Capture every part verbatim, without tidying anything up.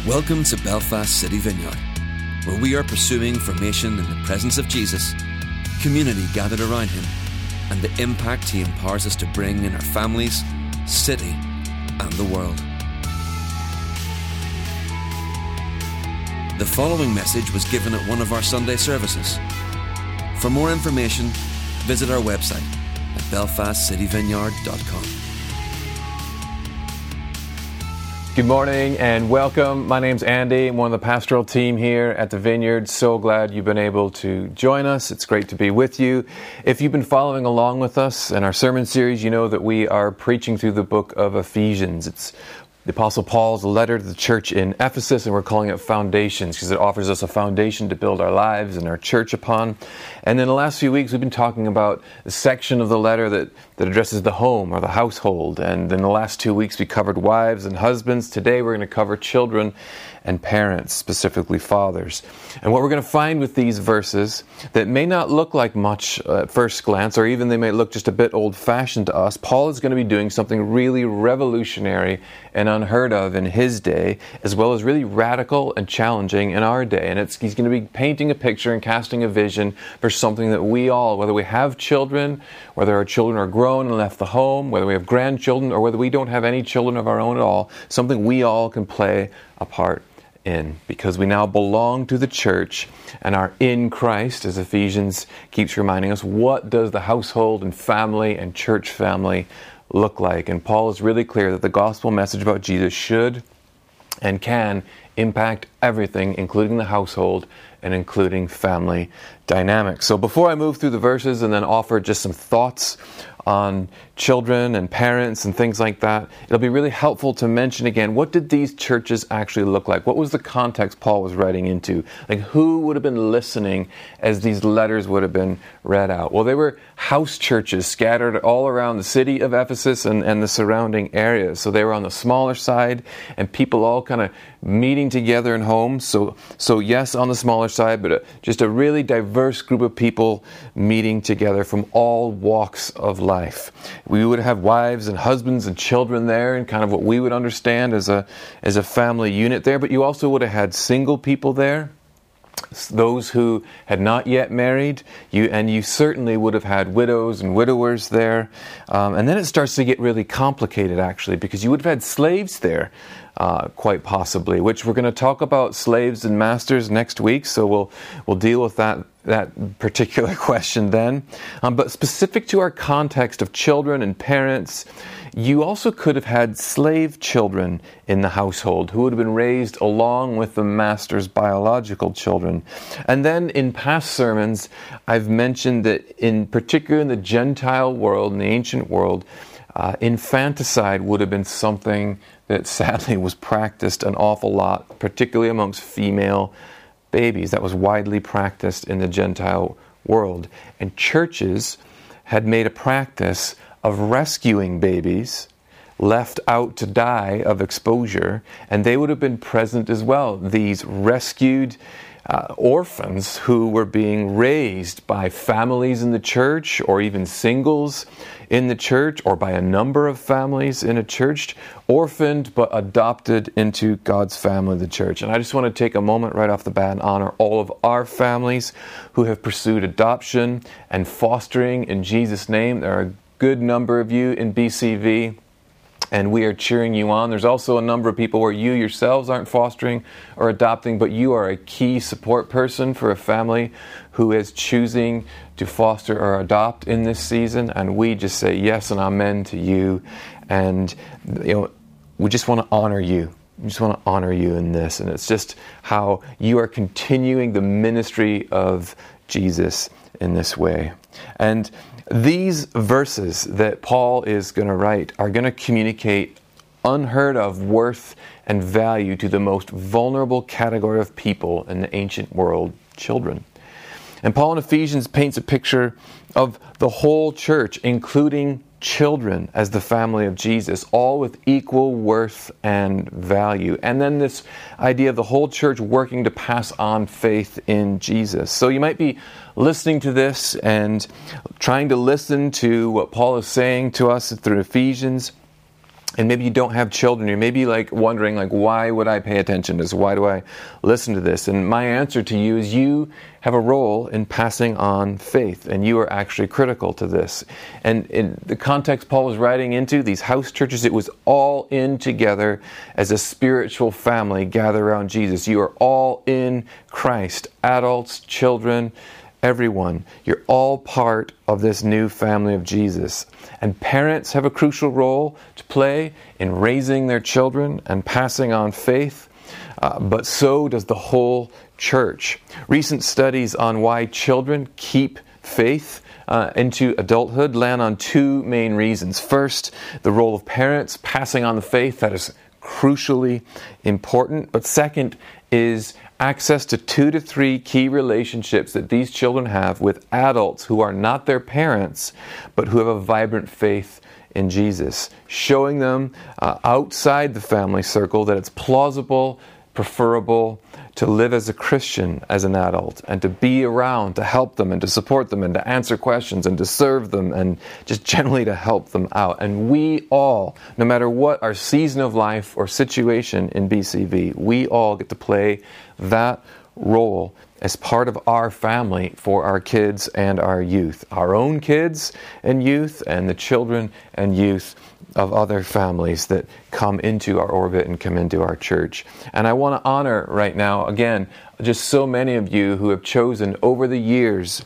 Welcome to Belfast City Vineyard, where we are pursuing formation in the presence of Jesus, community gathered around Him, and the impact He empowers us to bring in our families, city, and the world. The following message was given at one of our Sunday services. For more information, visit our website at belfast city vineyard dot com. Good morning and welcome. My name's Andy. I'm one of the pastoral team here at the Vineyard. So glad you've been able to join us. It's great to be with you. If you've been following along with us in our sermon series, you know that we are preaching through the book of Ephesians. It's the Apostle Paul's letter to the church in Ephesus, and we're calling it Foundations because it offers us a foundation to build our lives and our church upon. And in the last few weeks, we've been talking about the section of the letter that, that addresses the home or the household. And in the last two weeks, we covered wives and husbands. Today, we're going to cover children and parents, specifically fathers. And what we're going to find with these verses that may not look like much at first glance, or even they may look just a bit old-fashioned to us, Paul is going to be doing something really revolutionary and unheard of in his day, as well as really radical and challenging in our day. And it's, he's going to be painting a picture and casting a vision for something that we all, whether we have children, whether our children are grown and left the home, whether we have grandchildren, or whether we don't have any children of our own at all, something we all can play a part in, because we now belong to the church and are in Christ, as Ephesians keeps reminding us. What does the household and family and church family look like? And Paul is really clear that the gospel message about Jesus should and can impact everything, including the household and including family dynamics. So before I move through the verses and then offer just some thoughts on children and parents and things like that, it'll be really helpful to mention again, what did these churches actually look like? What was the context Paul was writing into? Like, who would have been listening as these letters would have been read out? Well, they were house churches scattered all around the city of Ephesus and, and the surrounding areas. So they were on the smaller side, and people all kind of meeting together in homes. So, so yes, on the smaller side, but a, just a really diverse group of people meeting together from all walks of life. We would have wives and husbands and children there, and kind of what we would understand as a as a family unit there. But you also would have had single people there, those who had not yet married, you and you certainly would have had widows and widowers there. Um, and then it starts to get really complicated, actually, because you would have had slaves there, uh, quite possibly, which we're going to talk about slaves and masters next week. So we'll we'll deal with that that particular question then. Um, but specific to our context of children and parents, you also could have had slave children in the household who would have been raised along with the master's biological children. And then in past sermons, I've mentioned that in particular in the Gentile world, in the ancient world, uh, infanticide would have been something that sadly was practiced an awful lot, particularly amongst female babies. That was widely practiced in the Gentile world. And churches had made a practice of rescuing babies left out to die of exposure, and they would have been present as well. These rescued uh, orphans who were being raised by families in the church, or even singles in the church, or by a number of families in a church, orphaned but adopted into God's family, the church. And I just want to take a moment right off the bat and honor all of our families who have pursued adoption and fostering in Jesus' name. There are good number of you in B C V, and we are cheering you on. There's also a number of people where you yourselves aren't fostering or adopting, but you are a key support person for a family who is choosing to foster or adopt in this season, and we just say yes and amen to you. And you know, we just want to honor you. We just want to honor you in this, and it's just how you are continuing the ministry of Jesus in this way. And these verses that Paul is going to write are going to communicate unheard of worth and value to the most vulnerable category of people in the ancient world, children. And Paul in Ephesians paints a picture of the whole church, including children, as the family of Jesus, all with equal worth and value. And then this idea of the whole church working to pass on faith in Jesus. So you might be listening to this and trying to listen to what Paul is saying to us through Ephesians, and maybe you don't have children, you're maybe like wondering, like, why would I pay attention to this? Why do I listen to this? And my answer to you is you have a role in passing on faith, and you are actually critical to this. And in the context Paul was writing into, these house churches, it was all in together as a spiritual family gathered around Jesus. You are all in Christ, adults, children, everyone. You're all part of this new family of Jesus. And parents have a crucial role to play in raising their children and passing on faith, uh, but so does the whole church. Recent studies on why children keep faith uh, into adulthood land on two main reasons. First, the role of parents passing on the faith, that is crucially important. But second is access to two to three key relationships that these children have with adults who are not their parents, but who have a vibrant faith in Jesus, showing them uh, outside the family circle that it's plausible, preferable to live as a Christian as an adult, and to be around to help them and to support them and to answer questions and to serve them and just generally to help them out. And we all, no matter what our season of life or situation in B C V, we all get to play that role as part of our family for our kids and our youth, our own kids and youth, and the children and youth of other families that come into our orbit and come into our church. And I want to honor right now, again, just so many of you who have chosen over the years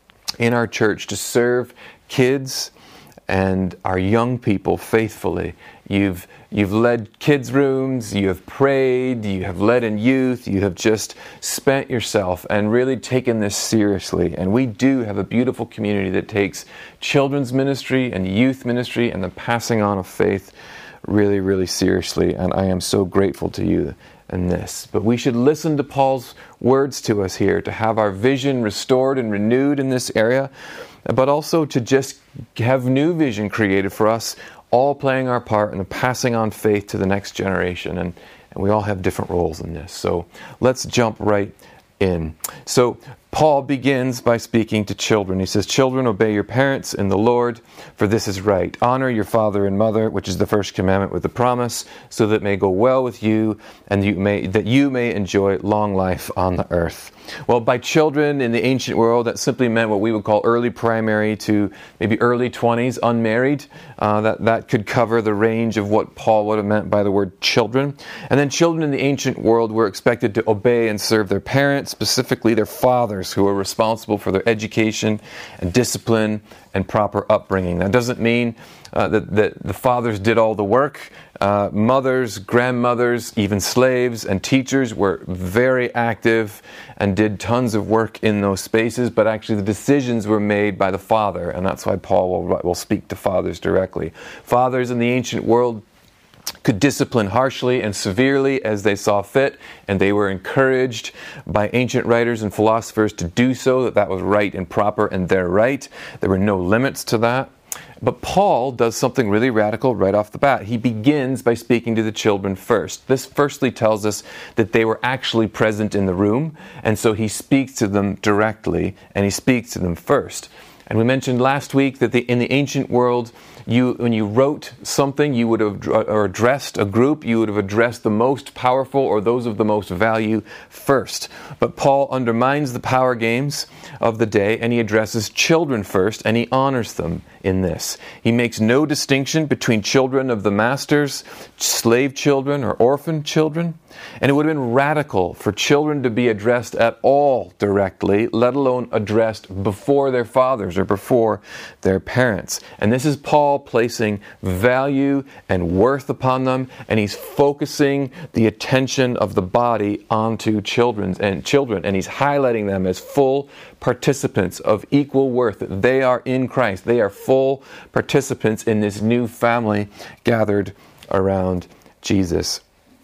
in our church to serve kids and our young people faithfully. You've you've led kids' rooms, you have prayed, you have led in youth, you have just spent yourself and really taken this seriously. And we do have a beautiful community that takes children's ministry and youth ministry and the passing on of faith really, really seriously. And I am so grateful to you in this. But we should listen to Paul's words to us here, to have our vision restored and renewed in this area, but also to just have new vision created for us, all playing our part in the passing on faith to the next generation. And, and we all have different roles in this. So let's jump right in. So Paul begins by speaking to children. He says, "Children, obey your parents in the Lord, for this is right. Honor your father and mother, which is the first commandment with the promise, so that it may go well with you and you may that you may enjoy long life on the earth." Well, by children in the ancient world, that simply meant what we would call early primary to maybe early twenties, unmarried. Uh, that, that could cover the range of what Paul would have meant by the word children. And then children in the ancient world were expected to obey and serve their parents, specifically their fathers, who were responsible for their education and discipline and proper upbringing. That doesn't mean uh, that, that the fathers did all the work. Uh, mothers, grandmothers, even slaves and teachers were very active and did tons of work in those spaces, but actually the decisions were made by the father, and that's why Paul will, will speak to fathers directly. Fathers in the ancient world could discipline harshly and severely as they saw fit, and they were encouraged by ancient writers and philosophers to do so, that that was right and proper and their right. There were no limits to that. But Paul does something really radical right off the bat. He begins by speaking to the children first. This firstly tells us that they were actually present in the room, and so he speaks to them directly, and he speaks to them first. And we mentioned last week that the, in the ancient world, you, when you wrote something, you would have or addressed a group, you would have addressed the most powerful or those of the most value first. But Paul undermines the power games of the day, and he addresses children first, and he honors them in this. He makes no distinction between children of the masters, slave children, or orphan children. And it would have been radical for children to be addressed at all directly, let alone addressed before their fathers or before their parents. And this is Paul placing value and worth upon them, and he's focusing the attention of the body onto children and children, and he's highlighting them as full participants of equal worth. They are in Christ. They are full participants in this new family gathered around Jesus.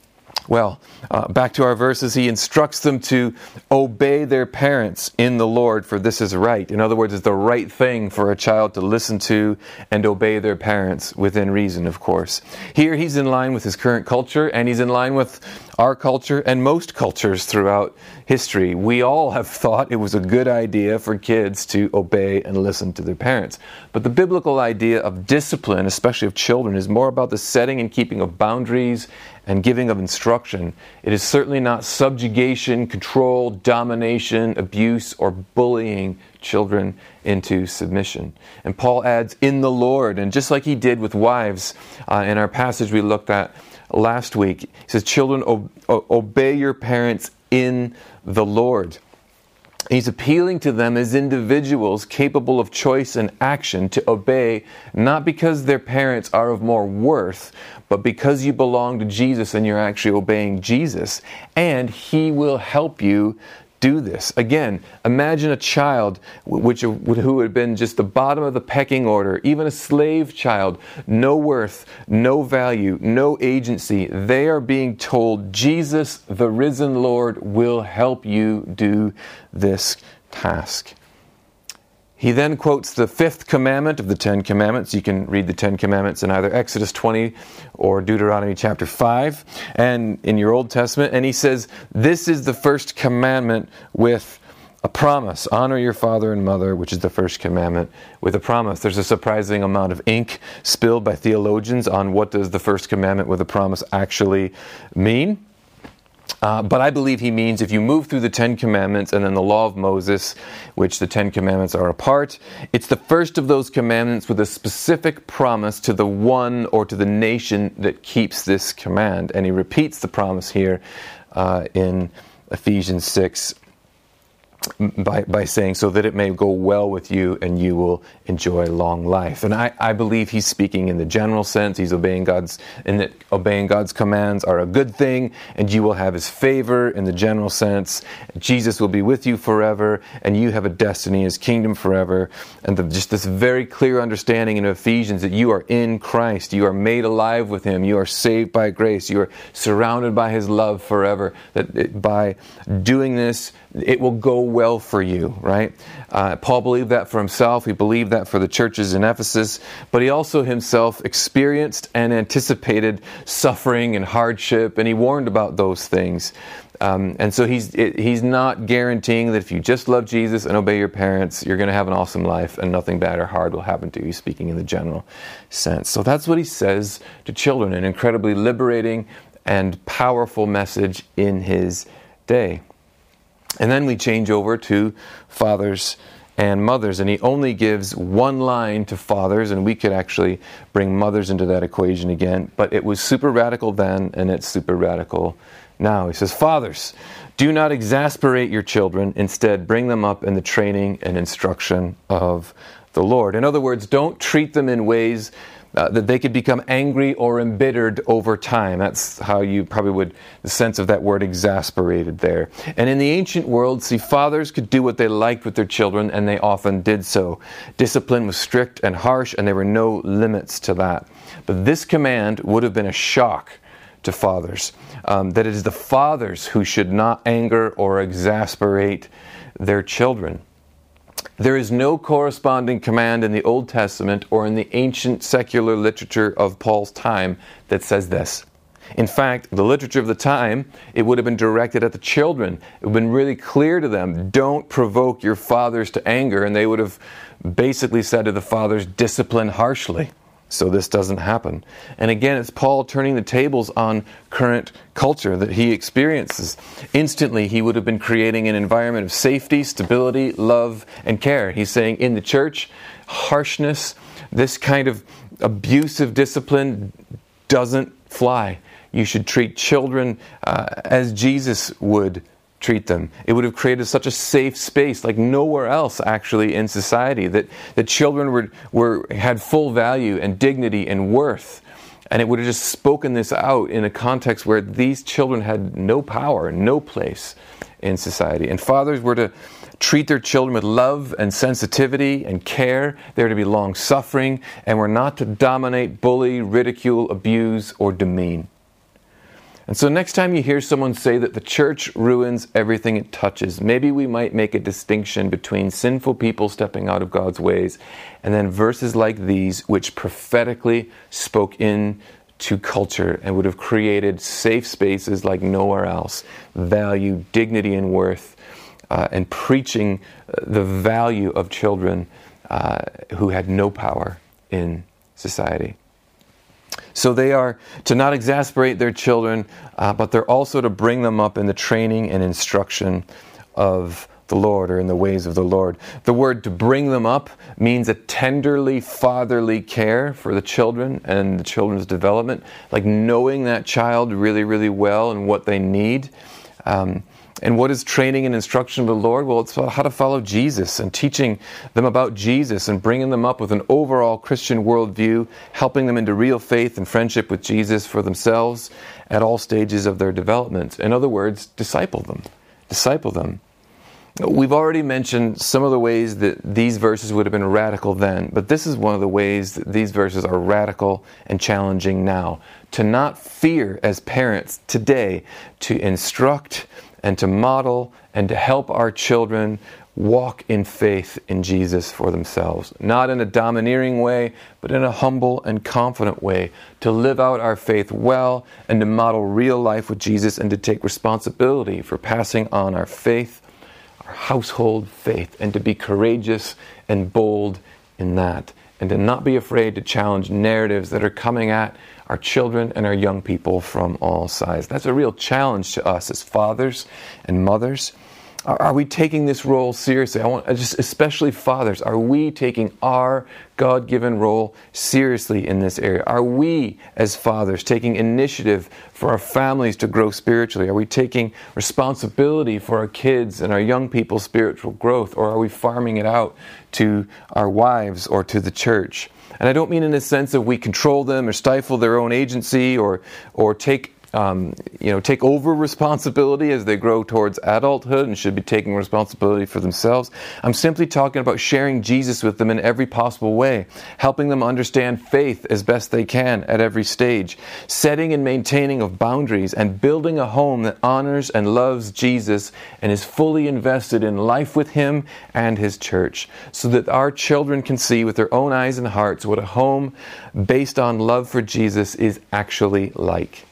Well, uh, back to our verses, he instructs them to obey their parents in the Lord, for this is right. In other words, it's the right thing for a child to listen to and obey their parents, within reason, of course. Here he's in line with his current culture, and he's in line with our culture and most cultures throughout history. We all have thought it was a good idea for kids to obey and listen to their parents. But the biblical idea of discipline, especially of children, is more about the setting and keeping of boundaries and giving of instruction. It is certainly not subjugation, control, domination, abuse, or bullying children into submission. And Paul adds, in the Lord. And just like he did with wives uh, in our passage we looked at last week, he says, children, o- o- obey your parents in the Lord. He's appealing to them as individuals capable of choice and action to obey, not because their parents are of more worth, but because you belong to Jesus and you're actually obeying Jesus. And He will help you do this. Again, imagine a child which who had been just the bottom of the pecking order, even a slave child, no worth, no value, no agency. They are being told, Jesus, the risen Lord, will help you do this task. He then quotes the fifth commandment of the Ten Commandments. You can read the Ten Commandments in either Exodus twenty or Deuteronomy chapter five, and in your Old Testament. And he says, this is the first commandment with a promise. Honor your father and mother, which is the first commandment, with a promise. There's a surprising amount of ink spilled by theologians on what does the first commandment with a promise actually mean. Uh, but I believe he means if you move through the Ten Commandments and then the Law of Moses, which the Ten Commandments are a part, it's the first of those commandments with a specific promise to the one or to the nation that keeps this command. And he repeats the promise here uh, in Ephesians six by, by saying, so that it may go well with you and you will enjoy long life. And I, I believe he's speaking in the general sense. He's obeying God's, and that obeying God's commands are a good thing, and you will have His favor in the general sense. Jesus will be with you forever, and you have a destiny, His kingdom forever. And the, just this very clear understanding in Ephesians that you are in Christ, you are made alive with Him, you are saved by grace, you are surrounded by His love forever. That it, by doing this, it will go well for you, right? Uh, Paul believed that for himself. He believed that for the churches in Ephesus. But he also himself experienced and anticipated suffering and hardship, and he warned about those things. Um, and so he's it, he's not guaranteeing that if you just love Jesus and obey your parents, you're going to have an awesome life and nothing bad or hard will happen to you, speaking in the general sense. So that's what he says to children, an incredibly liberating and powerful message in his day. And then we change over to fathers and mothers, and he only gives one line to fathers, and we could actually bring mothers into that equation again, but it was super radical then, and it's super radical now. He says, fathers, do not exasperate your children, instead bring them up in the training and instruction of the Lord. In other words, don't treat them in ways Uh, that they could become angry or embittered over time. That's how you probably would, the sense of that word exasperated there. And in the ancient world, see, fathers could do what they liked with their children, and they often did so. Discipline was strict and harsh, and there were no limits to that. But this command would have been a shock to fathers, um, that it is the fathers who should not anger or exasperate their children. There is no corresponding command in the Old Testament or in the ancient secular literature of Paul's time that says this. In fact, the literature of the time, it would have been directed at the children. It would have been really clear to them, don't provoke your fathers to anger, and they would have basically said to the fathers, discipline harshly, so this doesn't happen. And again, it's Paul turning the tables on current culture that he experiences. Instantly, he would have been creating an environment of safety, stability, love, and care. He's saying in the church, harshness, this kind of abusive discipline doesn't fly. You should treat children uh, as Jesus would treat them. It would have created such a safe space like nowhere else actually in society, that, that children were, were had full value and dignity and worth. And it would have just spoken this out in a context where these children had no power, no place in society. And fathers were to treat their children with love and sensitivity and care. They were to be long-suffering, and were not to dominate, bully, ridicule, abuse, or demean. And so next time you hear someone say that the church ruins everything it touches, maybe we might make a distinction between sinful people stepping out of God's ways and then verses like these which prophetically spoke in to culture and would have created safe spaces like nowhere else, value, dignity, and worth, uh, and preaching the value of children uh, who had no power in society. So they are to not exasperate their children, uh, but they're also to bring them up in the training and instruction of the Lord, or in the ways of the Lord. The word to bring them up means a tenderly fatherly care for the children and the children's development, like knowing that child really, really well and what they need. Um, And what is training and instruction of the Lord? Well, it's about how to follow Jesus and teaching them about Jesus and bringing them up with an overall Christian worldview, helping them into real faith and friendship with Jesus for themselves at all stages of their development. In other words, disciple them. Disciple them. We've already mentioned some of the ways that these verses would have been radical then, but this is one of the ways that these verses are radical and challenging now. To not fear as parents today to instruct and to model and to help our children walk in faith in Jesus for themselves. Not in a domineering way, but in a humble and confident way. To live out our faith well and to model real life with Jesus and to take responsibility for passing on our faith, our household faith, and to be courageous and bold in that. And to not be afraid to challenge narratives that are coming at our children and our young people from all sides. That's a real challenge to us as fathers and mothers. Are, are we taking this role seriously? I want, just especially fathers, are we taking our God-given role seriously in this area? Are we, as fathers, taking initiative for our families to grow spiritually? Are we taking responsibility for our kids and our young people's spiritual growth? Or are we farming it out to our wives or to the church? And I don't mean in the sense of we control them or stifle their own agency or or take um, you know take over responsibility as they grow towards adulthood and should be taking responsibility for themselves. I'm simply talking about sharing Jesus with them in every possible way, helping them understand faith as best they can at every stage, setting and maintaining of boundaries, and building a home that honors and loves Jesus and is fully invested in life with Him and His church, so that our children can see with their own eyes and hearts what a home based on love for Jesus is actually like.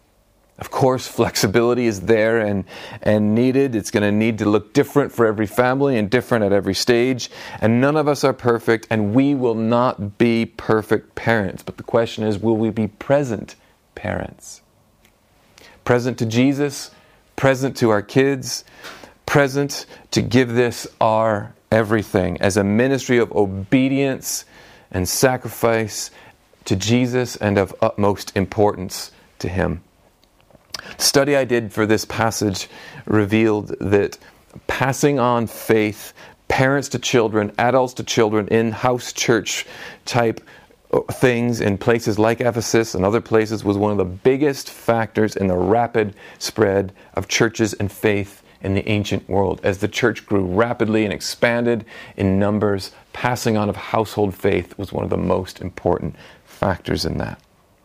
Of course, flexibility is there and, and needed. It's going to need to look different for every family and different at every stage. And none of us are perfect, and we will not be perfect parents. But the question is, will we be present parents? Present to Jesus, present to our kids, present to give this our everything as a ministry of obedience and sacrifice to Jesus and of utmost importance to Him. The study I did for this passage revealed that passing on faith, parents to children, adults to children, in house church type things in places like Ephesus and other places was one of the biggest factors in the rapid spread of churches and faith in the ancient world. As the church grew rapidly and expanded in numbers, passing on of household faith was one of the most important factors in that.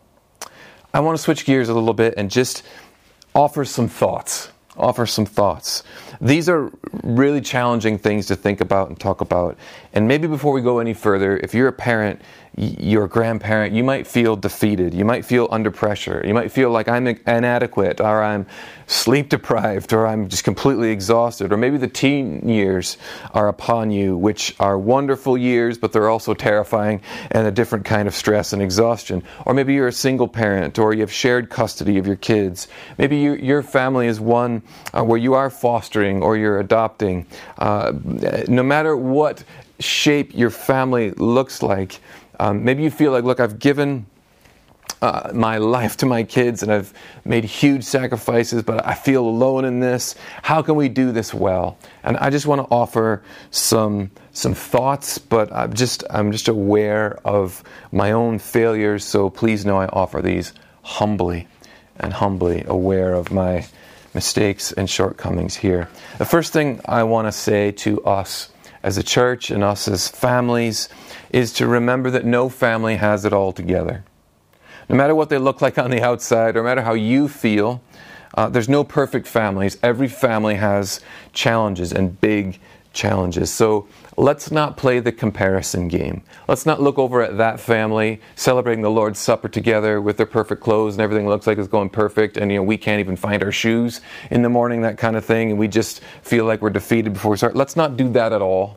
I want to switch gears a little bit and just offer some thoughts. Offer some thoughts. These are really challenging things to think about and talk about. And maybe before we go any further, if you're a parent, you're a grandparent, you might feel defeated. You might feel under pressure. You might feel like I'm inadequate, or I'm sleep deprived, or I'm just completely exhausted. Or maybe the teen years are upon you, which are wonderful years, but they're also terrifying and a different kind of stress and exhaustion. Or maybe you're a single parent, or you have shared custody of your kids. Maybe you, your family is one uh, where you are fostering or you're adopting. Uh, no matter what shape your family looks like, Um, maybe you feel like, look, I've given uh, my life to my kids and I've made huge sacrifices, but I feel alone in this. How can we do this well? And I just want to offer some some thoughts, but I'm just I'm just aware of my own failures. So please know I offer these humbly and humbly aware of my mistakes and shortcomings here. The first thing I want to say to us as a church and us as families is to remember that no family has it all together. No matter what they look like on the outside, or no matter how you feel, uh, there's no perfect families. Every family has challenges, and big challenges. So let's not play the comparison game. Let's not look over at that family celebrating the Lord's Supper together with their perfect clothes and everything looks like it's going perfect, and you know we can't even find our shoes in the morning, that kind of thing, and we just feel like we're defeated before we start. Let's not do that at all.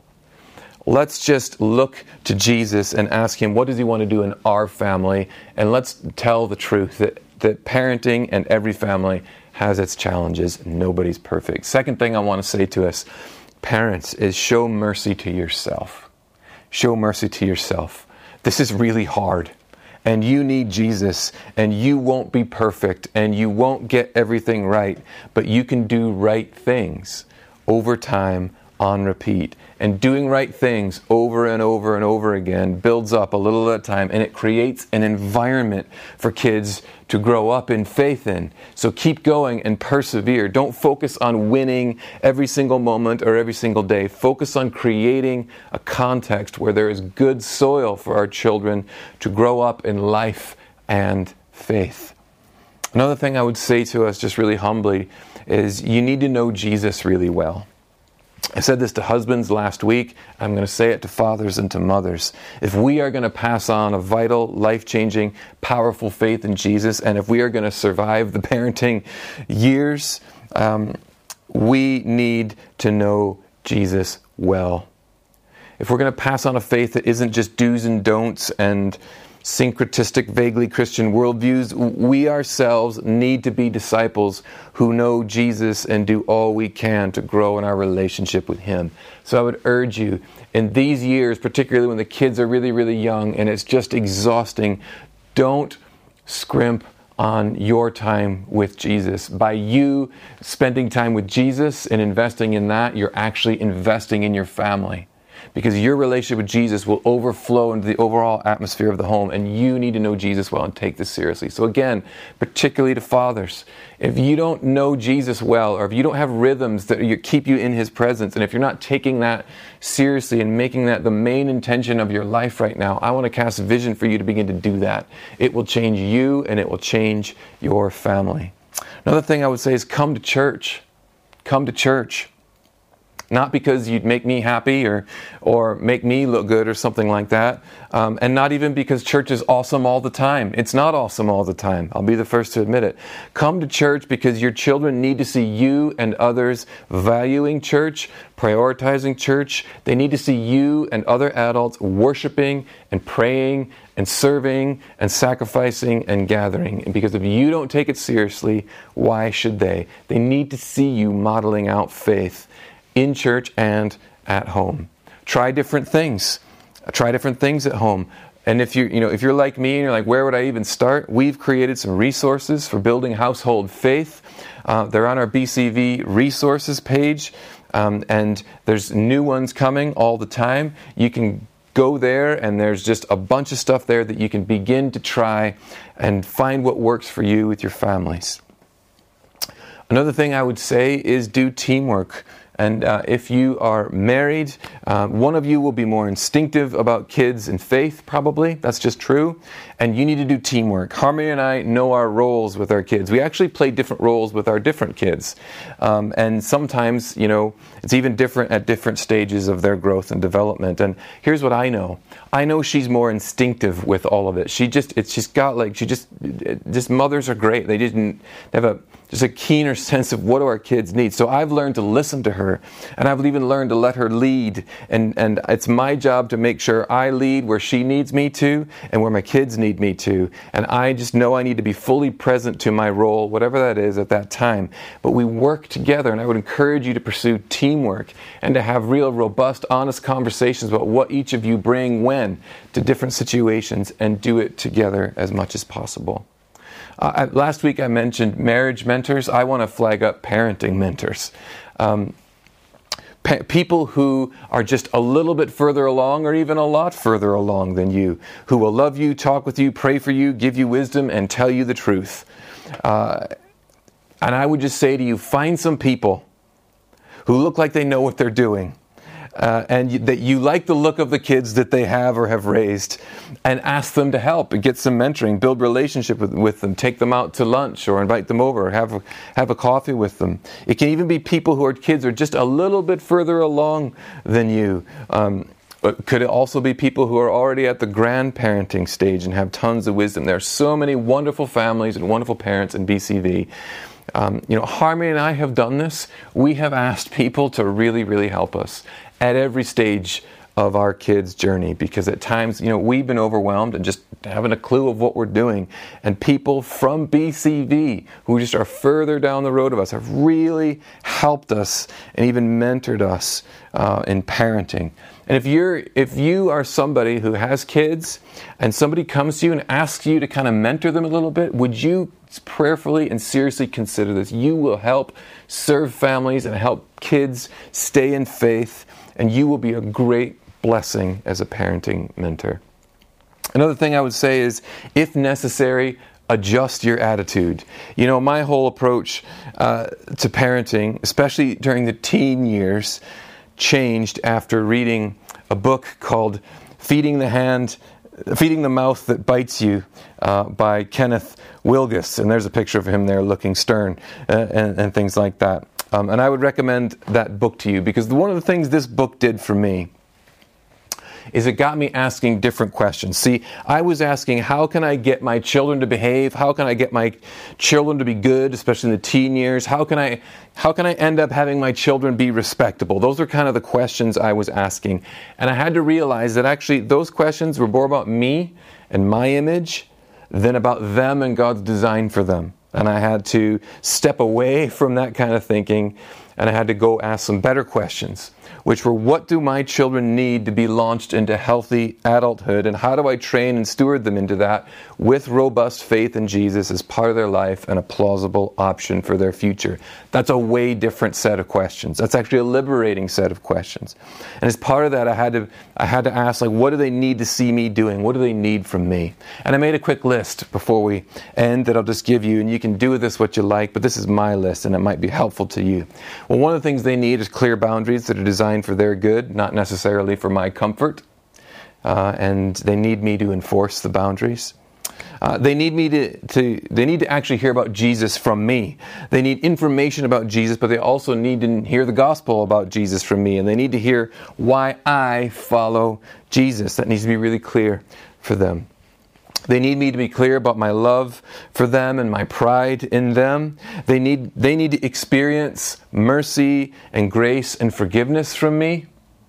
Let's just look to Jesus and ask Him, what does He want to do in our family? And let's tell the truth that, that parenting and every family has its challenges. Nobody's perfect. Second thing I want to say to us, parents, is show mercy to yourself. Show mercy to yourself. This is really hard. And you need Jesus. And you won't be perfect. And you won't get everything right. But you can do right things over time, on repeat. And doing right things over and over and over again builds up a little at a time, and it creates an environment for kids to grow up in faith in. So keep going and persevere. Don't focus on winning every single moment or every single day. Focus on creating a context where there is good soil for our children to grow up in life and faith. Another thing I would say to us just really humbly is you need to know Jesus really well. I said this to husbands last week. I'm going to say it to fathers and to mothers. If we are going to pass on a vital, life-changing, powerful faith in Jesus, and if we are going to survive the parenting years, um, we need to know Jesus well. If we're going to pass on a faith that isn't just do's and don'ts and syncretistic, vaguely Christian worldviews, we ourselves need to be disciples who know Jesus and do all we can to grow in our relationship with Him. So I would urge you, in these years, particularly when the kids are really, really young and it's just exhausting, don't scrimp on your time with Jesus. By you spending time with Jesus and investing in that, you're actually investing in your family. Because your relationship with Jesus will overflow into the overall atmosphere of the home, and you need to know Jesus well and take this seriously. So again, particularly to fathers, if you don't know Jesus well, or if you don't have rhythms that keep you in His presence, and if you're not taking that seriously and making that the main intention of your life right now, I want to cast vision for you to begin to do that. It will change you, and it will change your family. Another thing I would say is come to church. Come to church. Not because you'd make me happy or or make me look good or something like that. Um, and not even because church is awesome all the time. It's not awesome all the time. I'll be the first to admit it. Come to church because your children need to see you and others valuing church, prioritizing church. They need to see you and other adults worshiping and praying and serving and sacrificing and gathering. And because if you don't take it seriously, why should they? They need to see you modeling out faith in church and at home. Try different things. Try different things at home. And if you you know if you're like me and you're like, where would I even start? We've created some resources for building household faith. Uh, they're on our B C V resources page, um, and there's new ones coming all the time. You can go there, and there's just a bunch of stuff there that you can begin to try and find what works for you with your families. Another thing I would say is do teamwork. And uh, if you are married, uh, one of you will be more instinctive about kids and faith, probably. That's just true. And you need to do teamwork. Harmony and I know our roles with our kids. We actually play different roles with our different kids. Um, and sometimes, you know, it's even different at different stages of their growth and development. And here's what I know. I know she's more instinctive with all of it. She just, it's, she's got like, she just, just mothers are great. They didn't have a, just a keener sense of what do our kids need. So I've learned to listen to her, and I've even learned to let her lead. And, and it's my job to make sure I lead where she needs me to and where my kids need me to. And I just know I need to be fully present to my role, whatever that is at that time. But we work together, and I would encourage you to pursue teamwork and to have real, robust, honest conversations about what each of you bring when to different situations, and do it together as much as possible. Uh, last week I mentioned marriage mentors. I want to flag up parenting mentors. Um, pa- people who are just a little bit further along, or even a lot further along than you, who will love you, talk with you, pray for you, give you wisdom, and tell you the truth. Uh, and I would just say to you, find some people who look like they know what they're doing. uh, and you, that you like the look of the kids that they have or have raised, and ask them to help and get some mentoring, build relationship with, with them, take them out to lunch or invite them over, or have a, have a coffee with them. It can even be people who are kids are just a little bit further along than you. Um, But could it also be people who are already at the grandparenting stage and have tons of wisdom? There are so many wonderful families and wonderful parents in B C V. Um, you know, Harmony and I have done this. We have asked people to really, really help us at every stage of our kids' journey, because at times, you know, we've been overwhelmed and just having a clue of what we're doing. And people from B C V who just are further down the road of us have really helped us and even mentored us uh, in parenting. And if you're if you are somebody who has kids and somebody comes to you and asks you to kind of mentor them a little bit, would you prayerfully and seriously consider this? You will help serve families and help kids stay in faith, and you will be a great blessing as a parenting mentor. Another thing I would say is, if necessary, adjust your attitude. You know, my whole approach uh, to parenting, especially during the teen years, changed after reading a book called Feeding the Hand, Feeding the Mouth That Bites You uh, by Kenneth Wilgus. And there's a picture of him there looking stern uh, and, and things like that. Um, and I would recommend that book to you, because one of the things this book did for me is it got me asking different questions. See, I was asking, how can I get my children to behave? How can I get my children to be good, especially in the teen years? How can I how can I end up having my children be respectable? Those are kind of the questions I was asking. And I had to realize that actually those questions were more about me and my image than about them and God's design for them. And I had to step away from that kind of thinking, and I had to go ask some better questions, which were, what do my children need to be launched into healthy adulthood, and how do I train and steward them into that with robust faith in Jesus as part of their life and a plausible option for their future? That's a way different set of questions. That's actually a liberating set of questions. And as part of that, I had to I had to ask, like, what do they need to see me doing? What do they need from me? And I made a quick list before we end that I'll just give you, and you can do with this what you like, but this is my list, and it might be helpful to you. Well, one of the things they need is clear boundaries that are designed for their good, not necessarily for my comfort. Uh, and they need me to enforce the boundaries. Uh, they need me to, to, they need to actually hear about Jesus from me. They need information about Jesus, but they also need to hear the gospel about Jesus from me. And they need to hear why I follow Jesus. That needs to be really clear for them. They need me to be clear about my love for them and my pride in them. They need, they need to experience mercy and grace and forgiveness from me.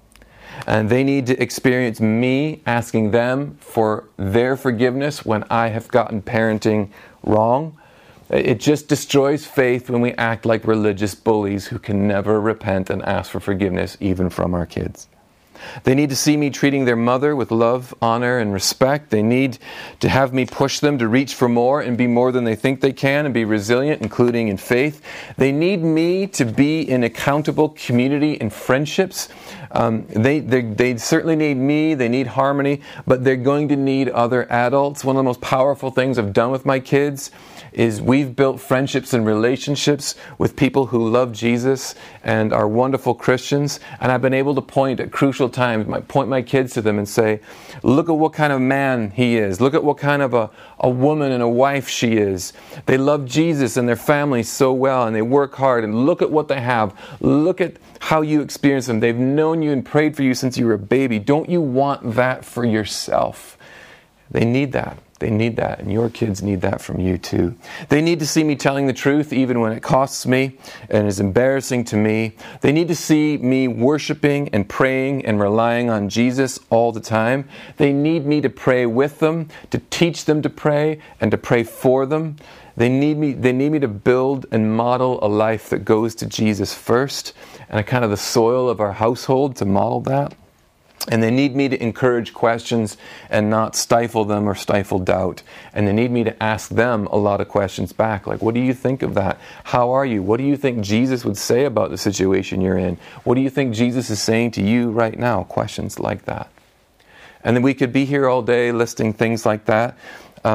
And they need to experience me asking them for their forgiveness when I have gotten parenting wrong. It just destroys faith when we act like religious bullies who can never repent and ask for forgiveness, even from our kids. They need to see me treating their mother with love, honor, and respect. They need to have me push them to reach for more and be more than they think they can and be resilient, including in faith. They need me to be in accountable community and friendships. Um, they, they, they certainly need me. They need Harmony, but they're going to need other adults. One of the most powerful things I've done with my kids is we've built friendships and relationships with people who love Jesus and are wonderful Christians. And I've been able to point at crucial times, point my kids to them and say, look at what kind of man he is. Look at what kind of a, a woman and a wife she is. They love Jesus and their family so well, and they work hard, and look at what they have. Look at how you experience them. They've known you and prayed for you since you were a baby. Don't you want that for yourself? They need that. They need that, and your kids need that from you too. They need to see me telling the truth even when it costs me and is embarrassing to me. They need to see me worshiping and praying and relying on Jesus all the time. They need me to pray with them, to teach them to pray, and to pray for them. They need me, they need me to build and model a life that goes to Jesus first, and a kind of the soil of our household to model that. And they need me to encourage questions and not stifle them or stifle doubt. And they need me to ask them a lot of questions back. Like, what do you think of that? How are you? What do you think Jesus would say about the situation you're in? What do you think Jesus is saying to you right now? Questions like that. And then we could be here all day listing things like that. Um,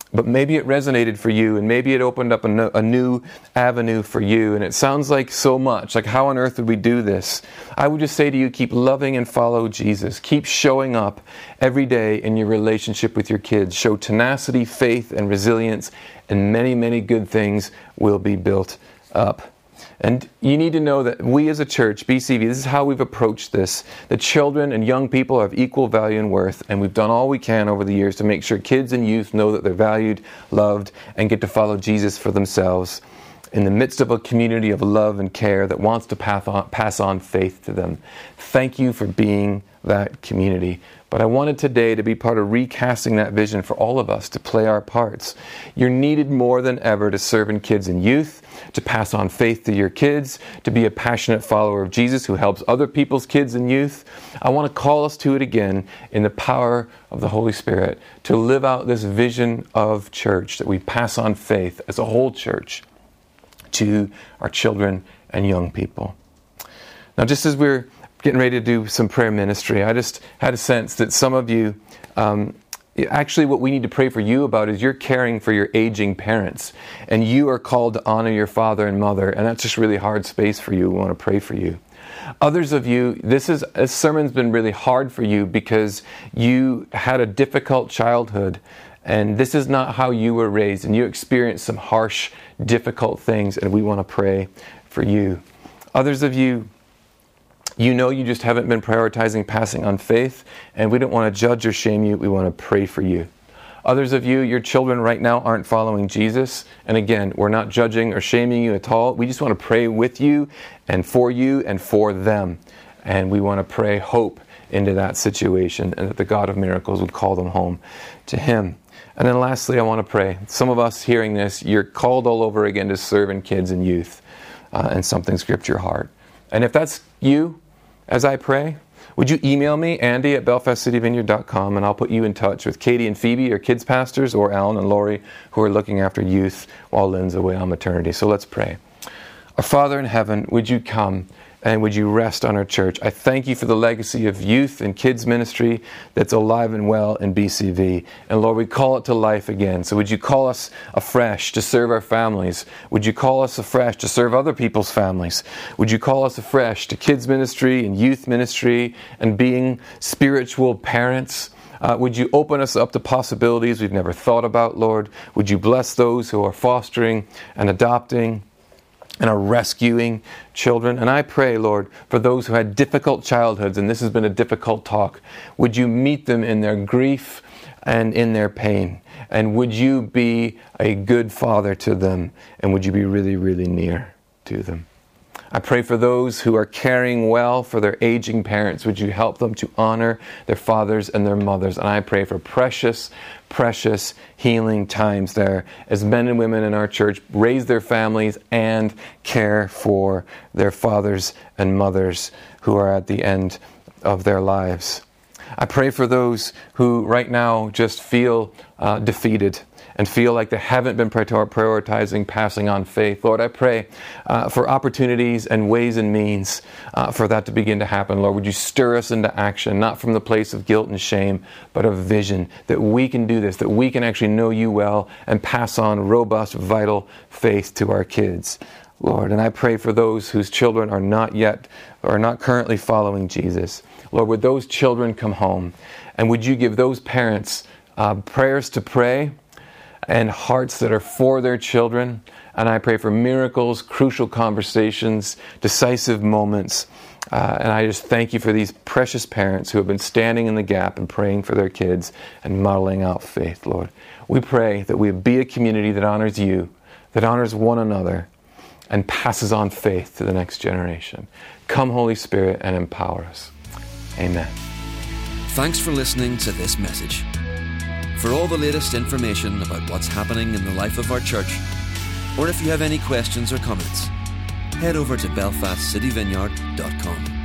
but maybe it resonated for you, and maybe it opened up a, no, a new avenue for you, and it sounds like so much, like how on earth would we do this? I would just say to you, keep loving and follow Jesus. Keep showing up every day in your relationship with your kids. Show tenacity, faith, and resilience, and many, many good things will be built up. And you need to know that we as a church, B C V, this is how we've approached this. The children and young people have equal value and worth, and we've done all we can over the years to make sure kids and youth know that they're valued, loved, and get to follow Jesus for themselves in the midst of a community of love and care that wants to pass on, pass on faith to them. Thank you for being that community. But I wanted today to be part of recasting that vision for all of us to play our parts. You're needed more than ever to serve in kids and youth, to pass on faith to your kids, to be a passionate follower of Jesus who helps other people's kids and youth. I want to call us to it again in the power of the Holy Spirit to live out this vision of church, that we pass on faith as a whole church to our children and young people. Now, just as we're getting ready to do some prayer ministry, I just had a sense that some of you, um, actually what we need to pray for you about is you're caring for your aging parents, and you are called to honor your father and mother, and that's just really hard space for you. We want to pray for you. Others of you, this is this sermon's been really hard for you because you had a difficult childhood, and this is not how you were raised, and you experienced some harsh, difficult things, and we want to pray for you. Others of you, you know you just haven't been prioritizing passing on faith, and we don't want to judge or shame you. We want to pray for you. Others of you, your children right now aren't following Jesus. And again, we're not judging or shaming you at all. We just want to pray with you and for you and for them. And we want to pray hope into that situation, and that the God of miracles would call them home to Him. And then lastly, I want to pray. Some of us hearing this, you're called all over again to serve in kids and youth, uh, and something's gripped your heart. And if that's you, as I pray, would you email me, Andy at belfast city vineyard dot com, and I'll put you in touch with Katie and Phoebe, your kids pastors, or Alan and Lori, who are looking after youth while Lynn's away on maternity. So let's pray. Our Father in heaven, would you come and would you rest on our church? I thank you for the legacy of youth and kids ministry that's alive and well in B C V. And Lord, we call it to life again. So would you call us afresh to serve our families? Would you call us afresh to serve other people's families? Would you call us afresh to kids ministry and youth ministry and being spiritual parents? Uh, would you open us up to possibilities we've never thought about, Lord? Would you bless those who are fostering and adopting and are rescuing children? And I pray, Lord, for those who had difficult childhoods, and this has been a difficult talk, would you meet them in their grief and in their pain? And would you be a good father to them? And would you be really, really near to them? I pray for those who are caring well for their aging parents. Would you help them to honor their fathers and their mothers? And I pray for precious, precious healing times there as men and women in our church raise their families and care for their fathers and mothers who are at the end of their lives. I pray for those who right now just feel uh, defeated and feel like they haven't been prioritizing passing on faith. Lord, I pray uh, for opportunities and ways and means uh, for that to begin to happen. Lord, would you stir us into action, not from the place of guilt and shame, but of vision, that we can do this, that we can actually know you well and pass on robust, vital faith to our kids. Lord, and I pray for those whose children are not yet, or are not currently following Jesus. Lord, would those children come home, and would you give those parents uh, prayers to pray, and hearts that are for their children. And I pray for miracles, crucial conversations, decisive moments. Uh, and I just thank you for these precious parents who have been standing in the gap and praying for their kids and modeling out faith, Lord. We pray that we be a community that honors you, that honors one another, and passes on faith to the next generation. Come, Holy Spirit, and empower us. Amen. Thanks for listening to this message. For all the latest information about what's happening in the life of our church, or if you have any questions or comments, head over to belfast city vineyard dot com.